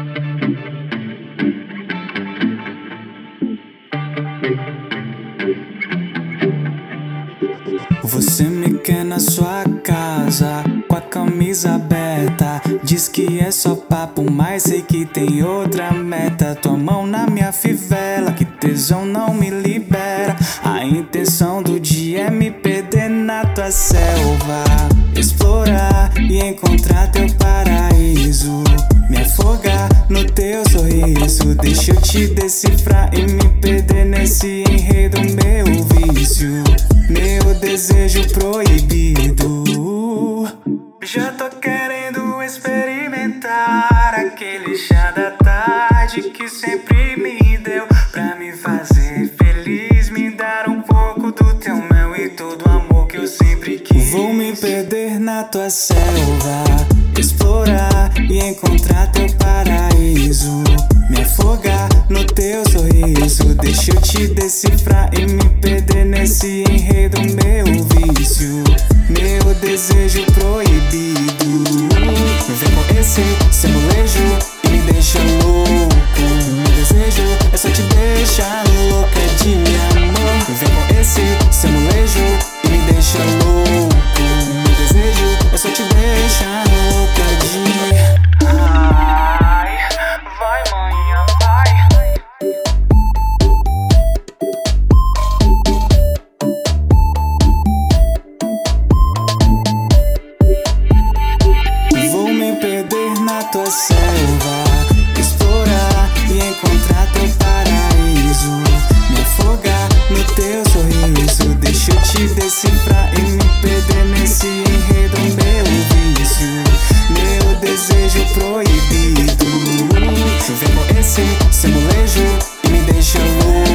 Você me quer na sua casa, com a camisa aberta. Diz que é só papo, mas sei que tem outra meta. Tua mão na minha fivela, que tesão não me libera. A intenção do dia é me perder na tua selva, explorar e encontrar teu paraíso, me afogar no teu sorriso. Deixa eu te decifrar e me perder nesse enredo, meu vício, meu desejo proibido. Já tô querendo experimentar aquele chá da tarde que sempre me deu pra me fazer feliz, me dar um pouco do teu mel e todo o amor que eu sempre quis. Vou me perder na tua selva, explorar e encontrar teu paraíso, me afogar no teu sorriso. Deixa eu te decifrar e me perder nesse enredo, meu vício, meu desejo proibido. Vem com esse seu molejo e me deixa louco. Meu desejo é só te deixar louca de amor. Vem com esse seu molejo e me deixa louco. Meu desejo é só te deixar louca de... Ai, vai manhã, vai. Vou me perder na tua selva, explorar e encontrar teu paraíso, me afogar no teu sorriso. Deixa eu te decifrar e me perder nesse enredo, meu vício, meu desejo proibido. Vem com esse seu molejo e me deixa louco.